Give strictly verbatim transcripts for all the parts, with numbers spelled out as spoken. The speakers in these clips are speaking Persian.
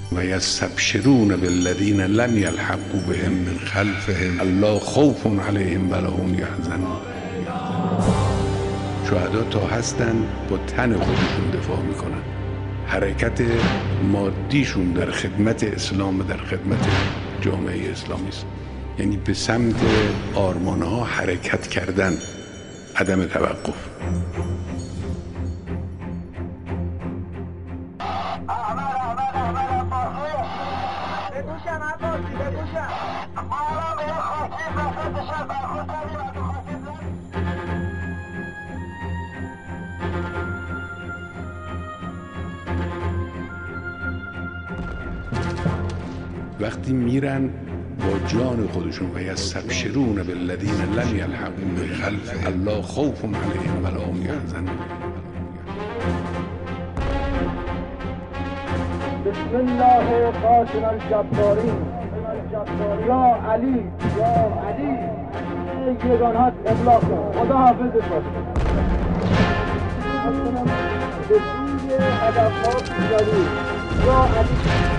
و یستبشرون بالذین لم یلحقوا بهم من خلفهم الا خوف علیهم ولا هم یحزنون. شهدا تا هستن با تن خودشون دفاع میکنن. حرکت مادیشون در خدمت اسلام و در خدمت جامعه اسلامی است. یعنی به سمت آرمانها حرکت کردن، عدم توقف. وقتی میرن با جان خودشون و یستبشرون بالذین لم یلحقوا من خلفهم الا خوف علیهم ولا هم یحزنون. بسم الله قاتل الجبارین یا علی یا علی یگانات ابلاغ کن. خدا حافظت باشه. به سوی هدفها پیروی یا علی.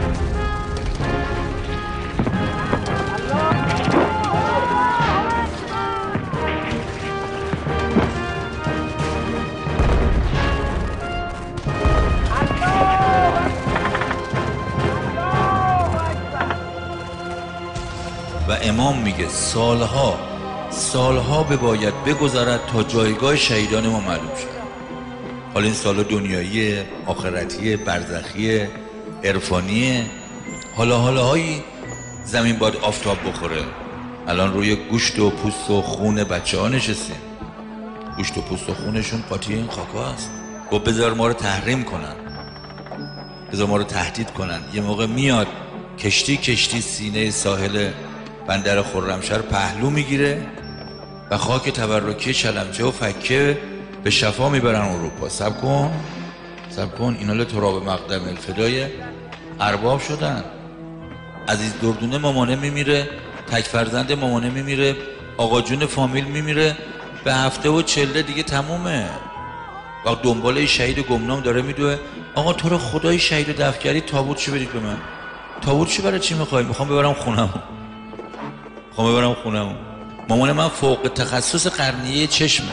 و امام میگه سالها سالها به باید بگذرد تا جایگاه شهیدان ما معلوم شد. حالا این سالها دنیایی، آخرتی، برزخی، عرفانی، حالا حالاهایی زمین باید آفتاب بخوره. الان روی گوشت و پوست و خون بچه ها نشستیم. گوشت و پوست و خونشون قاطی این خاکا هست. گفت بذار ما رو تحریم کنن، بذار ما رو تهدید کنن. یه موقع میاد کشتی کشتی سینه ساحل بندر خرمشهر پهلو میگیره و خاک تبرکی چلمچه و فکه به شفا میبرن اروپا. سب کن سب کن اینا لتراب مقدم الفدای ارباب شدن. عزیز دردونه مامانه میمیره، تک فرزند مامانه میمیره، آقا جون فامیل میمیره، به هفته و چله دیگه تمومه. وقت دنباله شهید گمنام داره میدوه. آقا تو رو خدای شهید دفن کردی، تابوت چی بدید به من؟ تابوت چی برای چی میخوای؟ میخوام ببرم خونم، میخوام ببرم خونم. مامان من فوق تخصص قرنیه چشمه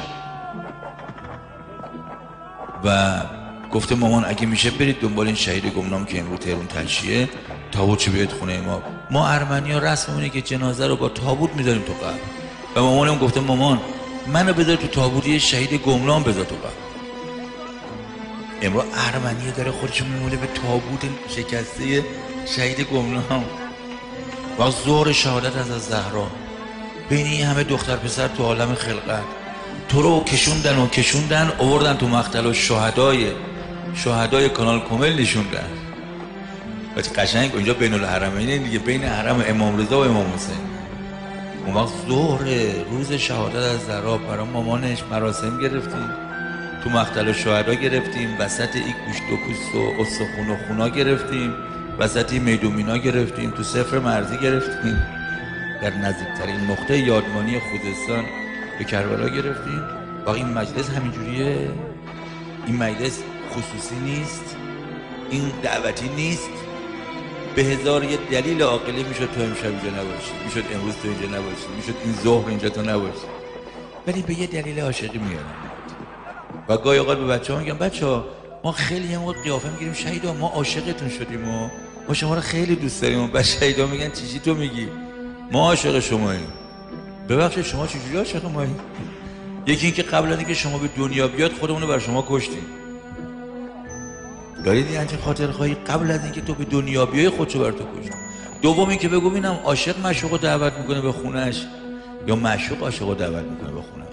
و گفته مامان اگه میشه برید دنبال این شهید گمنام که امروز تهران تلشیه، تابوت چی بیاد خونه ما. ما ارمنی‌ها رسممونه که جنازه رو با تابوت میذاریم تو قبر. و مامانم گفته مامان منو بذار تو تابوتی شهید گمنام بذار تو قبر. امروز ارمنیه داره خودش میمونه به تابوت شکسته شهید گمنام. و ظهر شهادت از زهرا بین این همه دختر پسر تو عالم خلقت، تو رو کشوندن و کشوندن آوردن تو مقتل و شهدای شهدای کانال کمل نشوندن. وقتی قشنگ اونجا بین الحرمین دیگه، بین حرم امام رضا و امام حسین. اون وقت ظهر روز شهادت از زهرا برای مامانش مراسم گرفتیم، تو مقتل و شهدا گرفتیم، وسط این گوشت و پوست و استخون و خونا گرفتیم، وسط میدومینا گرفتیم، تو صفر مرزی گرفتیم، در نزدیکترین نقطه یادمانی خوزستان به کربلا گرفتیم. و این مجلس همینجوریه، این مجلس خصوصی نیست، این دعوتی نیست. به هزار یه دلیل عاقلی میشد تو امشب اینجا نباشی، میشد امروز تو اینجا نباشی، میشد این ظهر اینجا تو نباشی، ولی به یه دلیل عاشقی میارن. و گاهی اوقات به بچه‌ها میگم بچه‌ها ما خیلی هم قیافه میگیریم شهیدا ما عاشقتون شدیم و ما شما رو خیلی دوست داریم. و بعد شهیدا میگن چی چی تو میگی؟ ما عاشق شماییم. ببخشید شما چجوری عاشق ماییم؟ یکی این که قبل از اینکه شما به دنیا بیاد خودمون رو بر شما کشتیم. دارید این همچین خاطرخواهی قبل از اینکه تو به دنیا بیای خودشو بر تو کشت. دوم این که بگو ببینم عاشق معشوق رو دعوت میکنه به خونش یا معشوق عاشق رو دعوت میکنه به خونش؟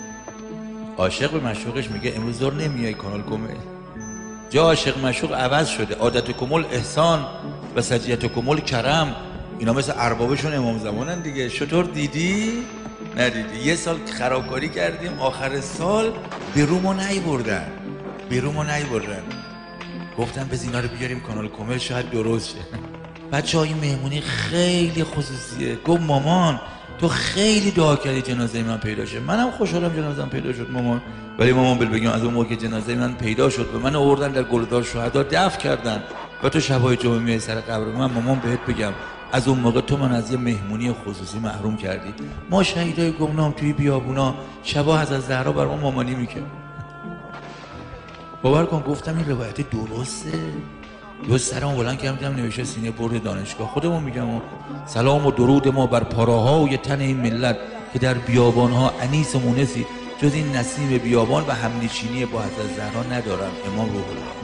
عاشق به معشوقش میگه امروز ظهر نمیای کانال کمل. جا عاشق معشوق عوض شده. عادت کمل احسان و سجیت کمل کرم. اینا مثل اربابشون امام زمانن دیگه. چطور دیدی؟ ندیدی. یه سال خرابکاری کردیم، آخر سال به رومو نیبردن به رومو نیبردن گفتن به اینا رو بیاریم کانال کمل شاید درست شه. بچه های مهمونی خیلی خصوصیه. گفت مامان تو خیلی دعا کردی جنازه من پیدا شه. منم خوشحالم جنازه من پیدا شد مامان، ولی مامان بل بگیم از اون موقع که جنازه من پیدا شد و من آوردن در گلدار شهدا دفن کردن. و تو شبای جمعه میای سر قبر من، مامان بهت بگم از اون موقع تو من از یه مهمونی خصوصی محروم کردی. ما شهیدای گمنام توی بیابونا شبا حضرت زهرا بر ما مامانی میکرد. باور کن گفتم این روایت درسته؟ یه سرمو بلند کردم دیدم نوشته سینه برد دانشگاه. خودمون میگم سلام و درود ما بر پاراهای تن این ملت که در بیابانها انیس و مونسی جز این نسیم بیابان و همنشینی با حضرت زهرا ندارم. امام روح الله.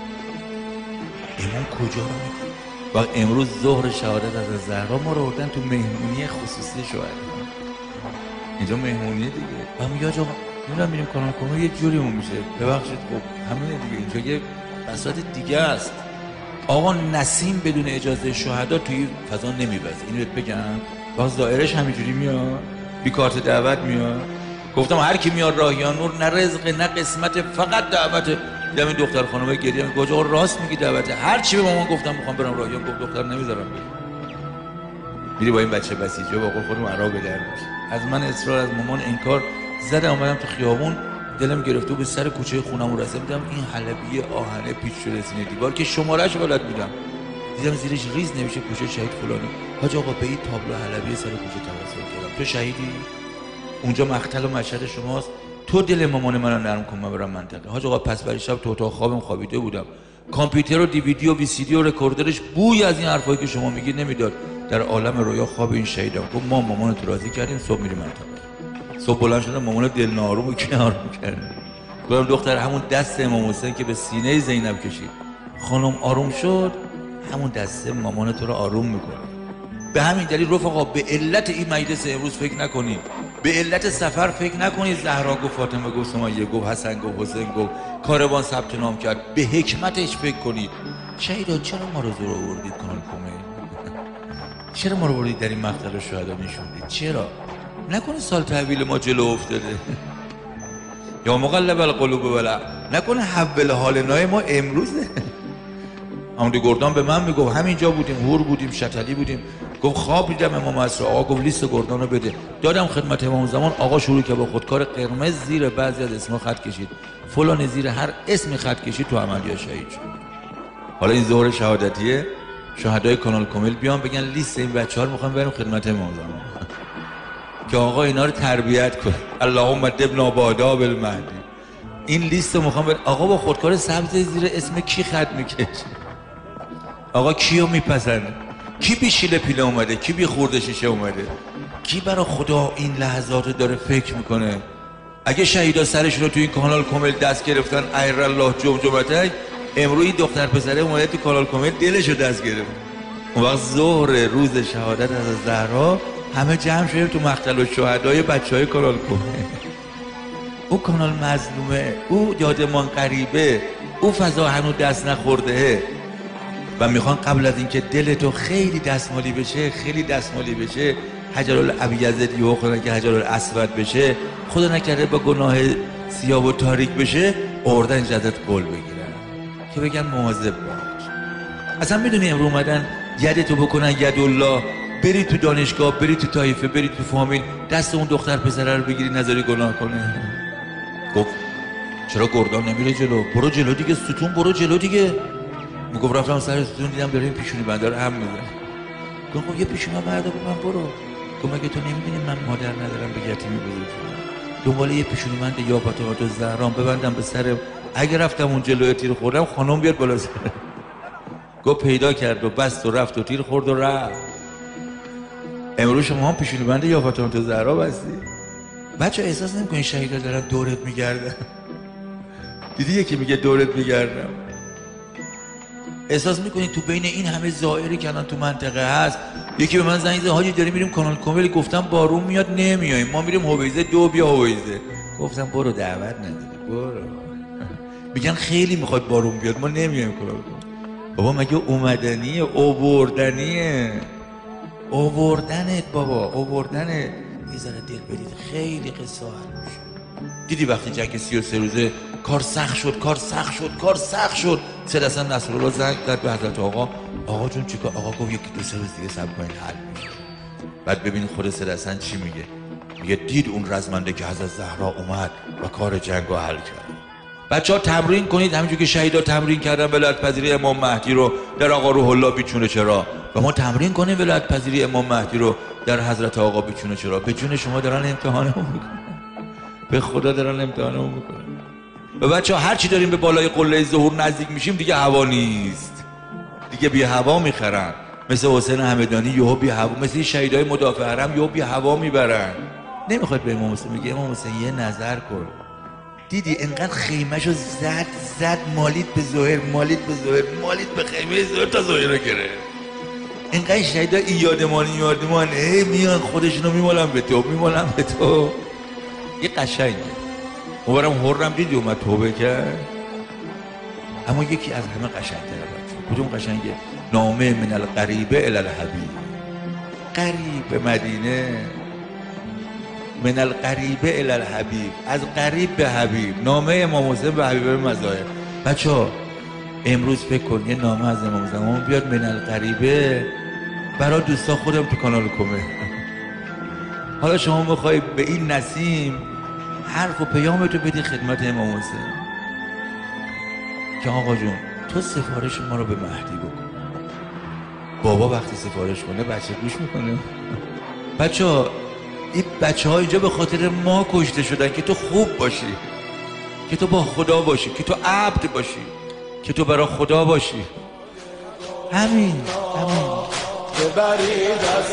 امام کجا رو میگه؟ و امروز ظهر شهادت حضرت زهرا ما رو بردن تو مهمونی خصوصی شهدا. اینجا مهمونی دیگه. و میگه آقا میرم میریم کانال کمر یه جوریمون میشه. ببخشید خب همینه دیگه. اینجا یه بساط دیگه است. آقا نسیم بدون اجازه شهدا توی فضا نمیوزه. اینو بهت بگم. باز دایرش همینجوری میاد. بی کارت دعوت میاد. گفتم هر کی میاد راهیان نور نه رزق نه قسمت، فقط دعوت. دیدم این دختر خانومه گریه میگه آقا راست میگی دعوته. هر چی به مامان گفتم میخوام برم راهیان، گفت دختر نمیذارم برم. میری با این بچه بسیجه با قول خودم عراق در میشه. از من اصرار از مامان انکار زدم. اومدم تو خیابون دلم گرفته به سر کوچه خونمون رسیدم. این حلبی آهنه پیچ شده سینه دیوار که شمارهش بلد بودم. دیدم زیرش ریز نمیشه کوچه شهید فلانی. حاج آقا به این تابلو حلبی سر کوچه توسل کردم. تو شهیدی؟ اونجا مقتل و مشهد شماست. تو دل مامان منو نرم کن من برم منطقه. حاج آقا پس برای شب تو اتاق خوابم خوابیده بودم. کامپیوتر و دیویدی و وی سی دی و رکوردرش بوی از این حرفایی که شما میگید نمیداد. در عالم رویا خواب این شهیدم. گفت ما مامانو تو راضی کردیم، صبح میریم منطقه. صبح بلند شدم مامانو دل ناروم و کنار می‌کردم. گفتم دختر همون دست امام حسین که به سینه زینب کشید خانم آروم شد، همون دست مامان تو رو آروم میکنه. به همین دلیل رفقا به علت این مجلس امروز فکر نکنید، به علت سفر فکر نکنید زهرا گفت فاطمه گفت سمیه گفت حسن گفت حسین گفت کاروان ثبت نام کرد. به حکمتش فکر کنید. شهیدا چرا ما رو زور آوردید کانال کمر؟ چرا ما رو بردید در این مقتل شهدا نشوندید؟ چرا؟ نکنه سال تحویل ما جلو افتاده. یا مقلب القلوب ولا نکنه حول حال نای ما امروزه. عمدی گردان به من میگفت همینجا بودیم، هور بودیم، شتلی بودیم، گفت خواب دیدم امام عصر. آقا گفت لیست گردان رو بده. دادم خدمت امام زمان. آقا شروع که با خودکار قرمز زیر بعضی از اسمها خط کشید، فلان زیر هر اسمی خط کشید، تو عملیات شهید شد. حالا این ظهر شهادتیه، شهدای کانال کمیل بیان بگن لیست این بچه‌ها رو می‌خوام بریم خدمت امام زمان که آقا اینا رو تربیت کن. اللهم ادبنا باداب المهدی. این لیست رو می‌خوام بر... آقا با خودکار سبز زیر اسم کی خط می‌کشه؟ آقا کیو میپسنده؟ کی بی شیله پیله اومده؟ کی بی خورده شیشه اومده؟ کی برای خدا این لحظات داره فکر میکنه؟ اگه شهیدا سرشون رو تو این کانال کامل دست گرفتن ایر الله جمجمتک، امروز این دختر پسره اومده تو کانال کامل دلش رو دست گرفت. اون وقت ظهر روز شهادت از زهرا همه جمع شدیم تو مقتل الشهدای بچهای کانال کامل. او کانال مظلومه، او یادمان غریبه، او فضا هنوز دست نخورده و میخوان قبل از اینکه دل تو خیلی دستمالی بشه، خیلی دستمالی بشه، حجر الابیض یهو خدا که حجر الاسود بشه، خدا نکرده با گناه سیاه و تاریک بشه، آوردن جدت قول بگیرن که بگن مواظب باش. اصلا میدونی امروز اومدن یدتو بکنن ید الله، بری تو دانشگاه، بری تو طایفه، بری تو فامیل، دست اون دختر پسره رو بگیری نذاری گناه کنه. گفت چرا گردان نمیره جلو؟ برو جلو دیگه ستون، برو جلو دیگه. میگفت رفتم سر ستون دیدم داره این پیشونی بنده رو هم میزنه. گفت خب یه پیشونی بنده بود من برو. گفت مگه تو نمیدونی من مادر ندارم به یتیمی بزرگ شدم، دنبال یه پیشونی بنده یا فاطمه تو زهرام ببندم به سر، اگه رفتم اون جلوی تیر خوردم خانم بیاد بالا سر. گفت پیدا کرد و بست و رفت و تیر خورد و رفت. امروز شما هم پیشونی بنده یا فاطمه تو زهرا بستی. بچه احساس نمی‌کنی شهیدا دارن دورت میگردن؟ دیدی یکی میگه دورت میگردم؟ احساس میکنی تو بین این همه زائری که الان تو منطقه هست یکی به من زنگ زد حاجی داریم میریم کانال کامل، گفتم بارون میاد نمیایم، ما میریم هویزه دو بیا هویزه. گفتم برو دعوت نداری برو. میگن خیلی میخواد بارون بیاد ما نمیایم کانال کامل. بابا مگه اومدنیه؟ اووردنیه، اووردنت بابا، اووردنت. یه ذره دل بدید خیلی قصه حل میشه. دیدی وقتی جنگ سی و سه روزه کار سخت شد، کار سخت شد، کار سخت شد، سید حسن نصرالله زنگ زد به حضرت آقا، آقا جون چیکار؟ آقا گفت یکی دو سه روز دیگه صبر کنید حل میشه. بعد ببین خود سید حسن چی میگه؟ میگه دید اون رزمنده که حضرت زهرا اومد و کار جنگو حل کرد. بچه ها تمرین کنید همینجور که شهیدا تمرین کردن ولایت پذیری امام مهدی رو در آقا روح الله بیچونه چرا، و ما تمرین کنیم ولایت پذیری امام مهدی رو در حضرت آقا بیچونه چرا. به جون شما دارن امتحانمون میکنن، به خدا دارن امتحانمون میکنن. و بچه ها هر چی داریم به بالای قله ظهور نزدیک میشیم دیگه هوا نیست، دیگه بی هوا میخرن. مثل حسین همدانی یهو بی هوا، مثل شهیدای مدافع حرم یهو بی هوا میبرن. نمیخواد به امام حسین میگه امام حسین یه نظر کن، دیدی انقدر خیمهشو زد زد مالید به ظهر، مالید به ظهر، مالید به خیمه ظهر تا ظهر رو گرفت. انقدر شهیدا این یادمان این یادمان ای میان خودشونو میمالن به تو، میمالن به تو. یه قشنگه. مبارم حرم دیدی اومد توبه کرد، اما یکی از همه قشنگ‌تره بچه. کدوم قشنگه؟ نامه من القریبه الی الحبیب. قریب مدینه، من القریبه الی الحبیب، از قریب به حبیب. نامه امام حسین به حبیب مظاهر. بچه ها امروز فکر کن یه نامه از امام زمان بیاد من القریبه برای دوستا خودم تو کانال کمه. حالا شما میخوای به این نسیم حرف و پیامتو بدی خدمت امام حسین که آقا جون تو سفارش ما رو به مهدی بکن. بابا وقتی سفارش کنه بچه گوش میکنه. بچه ها این بچه ها اینجا به خاطر ما کشته شدن که تو خوب باشی، که تو با خدا باشی، که تو عبد باشی، که تو برای خدا باشی. همین همین. ببرید از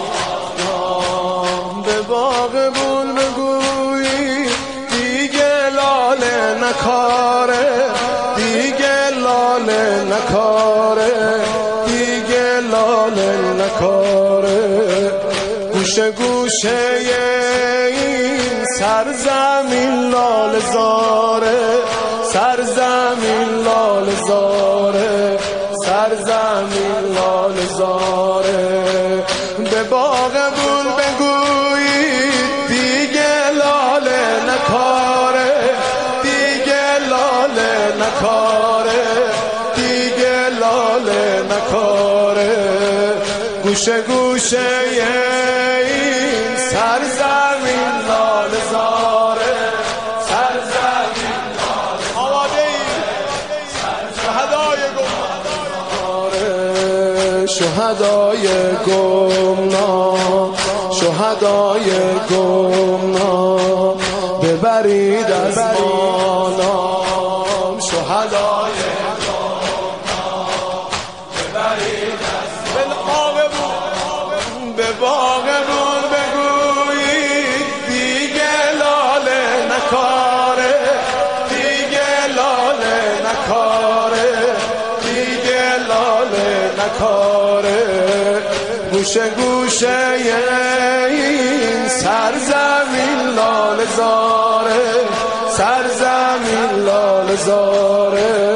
نام به باغ بول بگویی دیگه لاله نکاره، دیگه لاله نکاره، دیگه لاله نکاره. گوشه گوشه این سرزمین لاله زاره، سرزمین لاله زاره، سرزمین لاله زاره. به باغ بول بگویی دیگه لاله نکاره، دیگه لاله نکاره، دیگه لاله نکاره. گوشه گوشه این سرزمین لاله زاره، سرزمین لاله. آماده ای شهدای گمنام، شهدای گمنام، شهدای گمنام ببرید از ما نام. شهدای گمنام ببرید از ما. به باغ بول بگویید دیگه لاله نکاره، دیگه لاله نکاره، دیگه لاله نکاره. گوشه گوشه این سرزمین لاله زاره، سرزمین لاله زاره.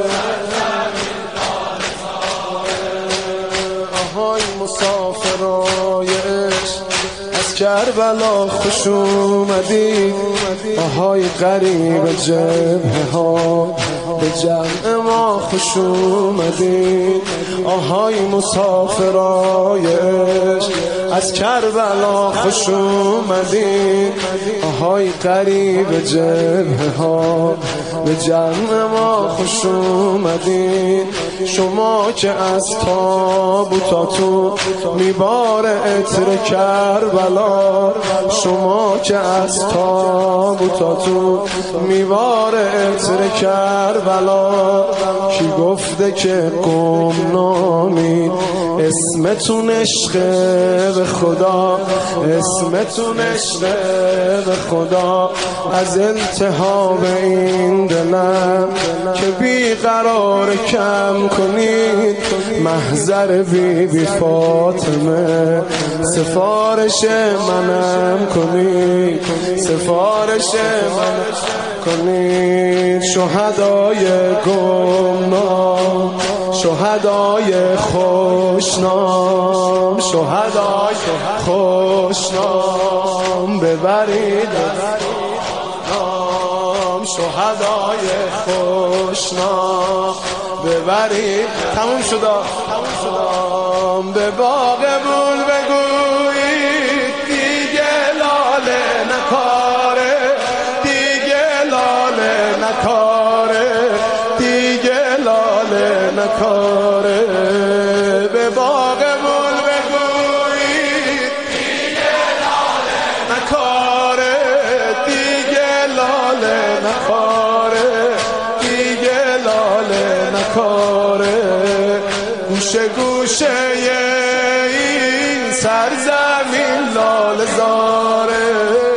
آهای مسافرای عشق از کربلا خوش اومدید، آهای غریب جبهه ها به جمع ما خوش اومدید. آهای مسافرای عشق از کربلا خوش اومدید، آهای غریب جبهه ها به جمع ما خوش اومدید. شما که از تابوتاتون میبار عطر کربلا، شما که از تابوتاتون میبار عطر کربلا. کی گفته که گمنامید؟ اسمتون عشقه به خدا، اسمتون عشقه به خدا. از التهاب این دلم که بیقرار کم کنید، محضر بی بی فاطمه سفارش منم کنید، سفارش من کنید. شهدای گمنام، شهدای خوشنام، شهدای خوشنام ببرید نام. شهدای خوشنام ببرید. تموم شدا، تموم شدا. به باغ بول بگویید دیگه لاله نکاره، دیگه لاله نکاره. نکاره به باغ گل بگویید دیگه لاله نکاره دیگه لاله نکاره دیگه لاله نکاره گوشه گوشه این سرزمین لاله زاره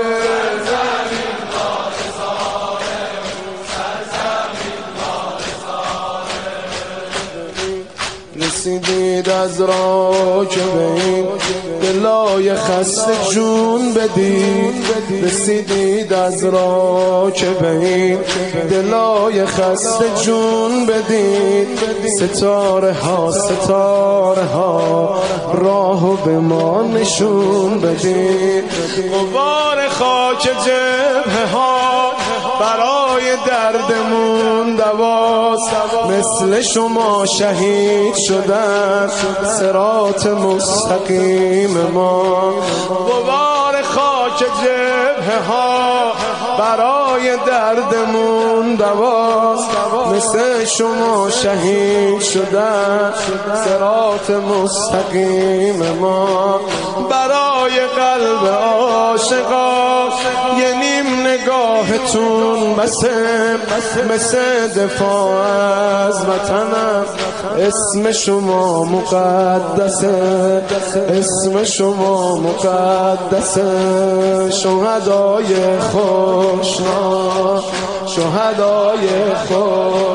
رسیدید از راه که به این دلای خسته جون بدید رسیدید از راه که به این دلای خسته جون بدید ستاره ها ستاره ها راهو به ما نشون بدید غبار خاک جبهه ها برای دردمون دواست مثل شما شهید شدن صراط مستقیم ما غبار خاک جبهه ها برای دردمون دواست مثل شما شهید شدن صراط مستقیم ما برای قلب عاشقا یه نیم نگاهتون بسه مثل دفاع از وطنم اسم شما مقدسه اسم شما مقدسه شهدای خوشنا شهدای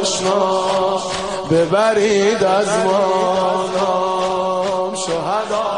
خوشنا ببرید از ما نام شهدا